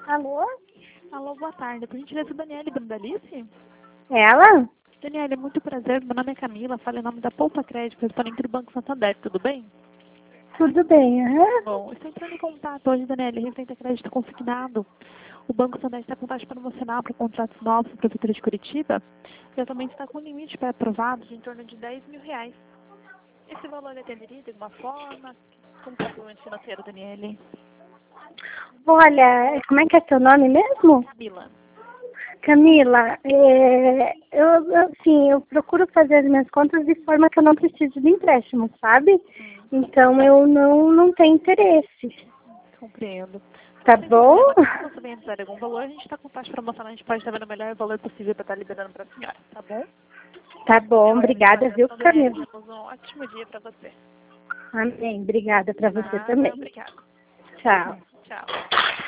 Alô? Alô, boa tarde. Por gentileza, Daniele Brandalice? Ela? Daniele, muito prazer. Meu nome é Camila. Falo em nome da Poupa Crédito, correspondente do Banco Santander. Tudo bem? Tudo bem, aham. Bom, estou entrando em contato hoje, Daniele, referente a crédito consignado. O Banco Santander está com taxa promocional para contratos novos para a Prefeitura de Curitiba. E atualmente está com um limite pré-aprovado de em torno de R$ 10.000. Esse valor é atenderia de alguma forma? Como está o momento financeiro, Daniele? Olha, como é que é seu nome mesmo? Camila. Camila, eu procuro fazer as minhas contas de forma que eu não preciso de empréstimo, sabe? Então eu não tenho interesse. Compreendo. Tá Sem bom? problema, caso você venha precisar de algum valor, a gente está com taxa promocional, a gente pode estar vendo o melhor valor possível para estar liberando para a senhora, tá bom? Tá bom, obrigada, viu, Daniele, Camila? temos um ótimo dia para você. Amém, obrigada pra você Nada, também. obrigada. Tchau. Tchau.